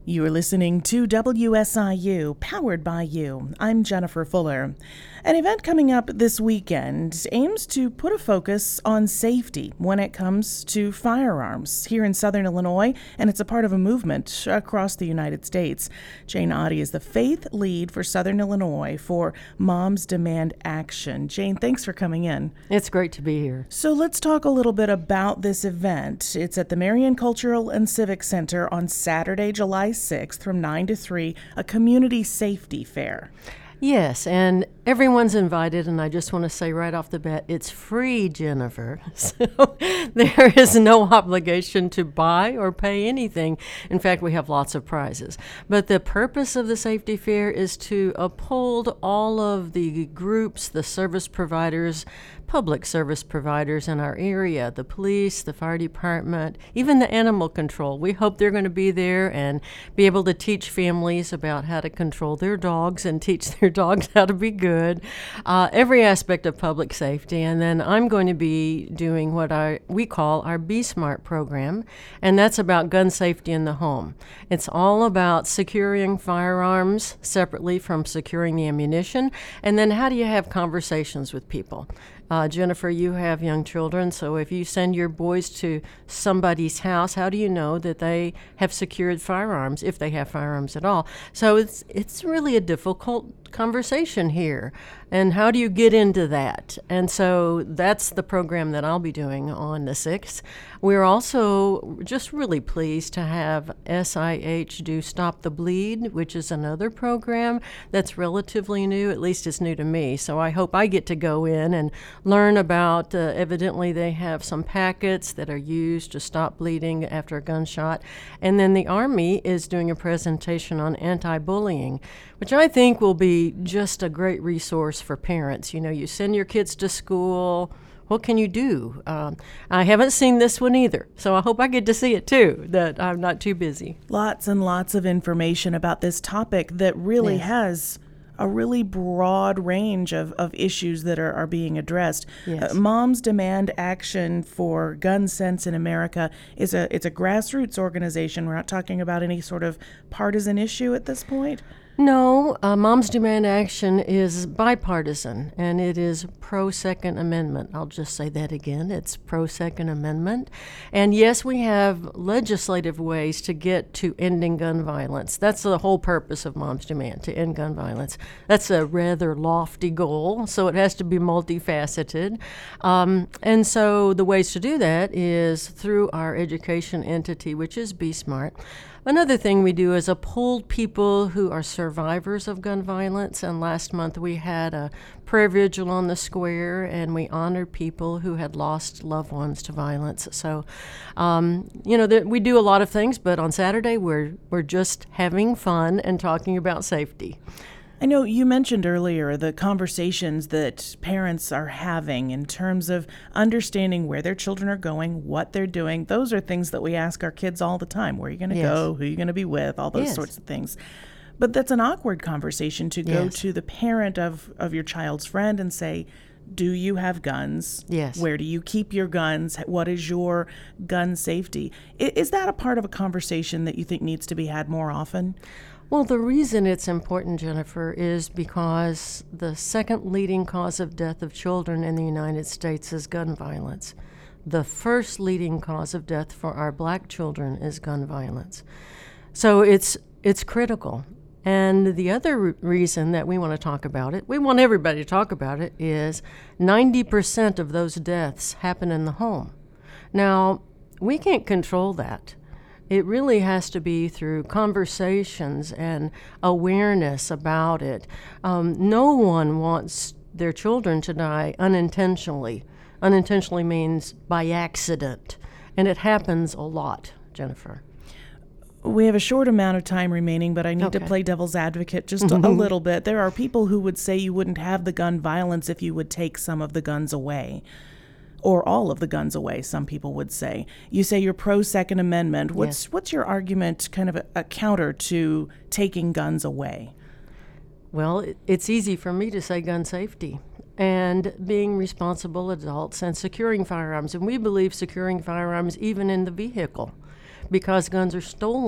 You are listening to WSIU, powered by you. I'm Jennifer Fuller. An event coming up this weekend aims to put a focus on safety when it comes to firearms here in Southern Illinois, and it's a part of a movement across the United States. Jane Oddie is the faith lead for Southern Illinois for Moms Demand Action. Jane, thanks for coming in. It's great to be here. So let's talk a little bit about this event. It's at the Marion Cultural and Civic Center on Saturday, July 6th from 9 to 3, a community safety fair. Yes, and everyone's invited, and I just want to say right off the bat, it's free, Jennifer. So there is no obligation to buy or pay anything. In fact, we have lots of prizes. But the purpose of the safety fair is to uphold all of the groups, the service providers, public service providers in our area, the police, the fire department, even the animal control. We hope they're going to be there and be able to teach families about how to control their dogs and teach their dogs how to be good, every aspect of public safety. And then I'm going to be doing what we call our Be Smart program, and that's about gun safety in the home. It's all about securing firearms separately from securing the ammunition, and then how do you have conversations with people? Jennifer, you have young children, so if you send your boys to somebody's house, how do you know that they have secured firearms, if they have firearms at all? So it's really a difficult conversation here. And how do you get into that? And so that's the program that I'll be doing on the 6th. We're also just really pleased to have SIH do Stop the Bleed, which is another program that's relatively new. At least it's new to me. So I hope I get to go in and learn about, evidently they have some packets that are used to stop bleeding after a gunshot. And then the Army is doing a presentation on anti-bullying, which I think will be just a great resource for parents. You know, you send your kids to school. What can you do? I haven't seen this one either, so I hope I get to see it too, that I'm not too busy. Lots and lots of information about this topic that really has a really broad range of issues that are being addressed. Yes. Moms Demand Action for Gun Sense in America it's a grassroots organization. We're not talking about any sort of partisan issue at this point. No, Moms Demand Action is bipartisan, and it is pro-Second Amendment. I'll just say that again. It's pro-Second Amendment. And yes, we have legislative ways to get to ending gun violence. That's the whole purpose of Moms Demand, to end gun violence. That's a rather lofty goal, so it has to be multifaceted. And so the ways to do that is through our education entity, which is Be Smart. Another thing we do is uphold people who are survivors of gun violence, and last month we had a prayer vigil on the square, and we honored people who had lost loved ones to violence. So, we do a lot of things, but on Saturday we're just having fun and talking about safety. I know you mentioned earlier the conversations that parents are having in terms of understanding where their children are going, what they're doing. Those are things that we ask our kids all the time. Where are you going to go? Who are you going to be with? All those sorts of things. But that's an awkward conversation to go to the parent of your child's friend and say, do you have guns? Yes. Where do you keep your guns? What is your gun safety? Is that a part of a conversation that you think needs to be had more often? Well, the reason it's important, Jennifer, is because the second leading cause of death of children in the United States is gun violence. The first leading cause of death for our black children is gun violence. So it's critical. And the other reason that we want to talk about it, we want everybody to talk about it, is 90% of those deaths happen in the home. Now, we can't control that. It really has to be through conversations and awareness about it. No one wants their children to die unintentionally. Unintentionally means by accident, and it happens a lot, Jennifer. We have a short amount of time remaining, but I need to play devil's advocate just a little bit. There are people who would say you wouldn't have the gun violence if you would take some of the guns away. Or all of the guns away, some people would say. You say you're pro-Second Amendment. What's your argument, kind of a counter to taking guns away? Well, it's easy for me to say gun safety and being responsible adults and securing firearms. And we believe securing firearms even in the vehicle, because guns are stolen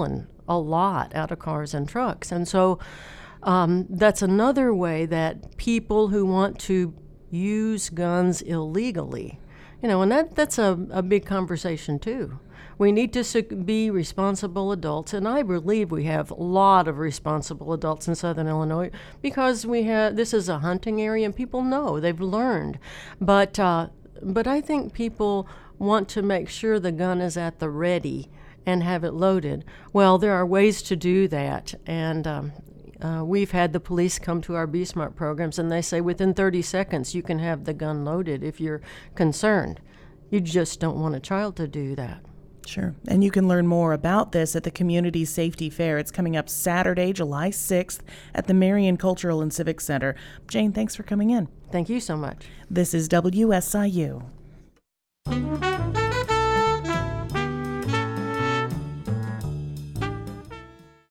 a lot out of cars and trucks. And so that's another way that people who want to use guns illegally, and that's a big conversation too. We need to be responsible adults, and I believe we have a lot of responsible adults in Southern Illinois because this is a hunting area and people know, they've learned. But I think people want to make sure the gun is at the ready and have it loaded. Well, there are ways to do that, and we've had the police come to our B-Smart programs, and they say within 30 seconds you can have the gun loaded if you're concerned. You just don't want a child to do that. Sure. And you can learn more about this at the Community Safety Fair. It's coming up Saturday, July 6th at the Marion Cultural and Civic Center. Jane, thanks for coming in. Thank you so much. This is WSIU.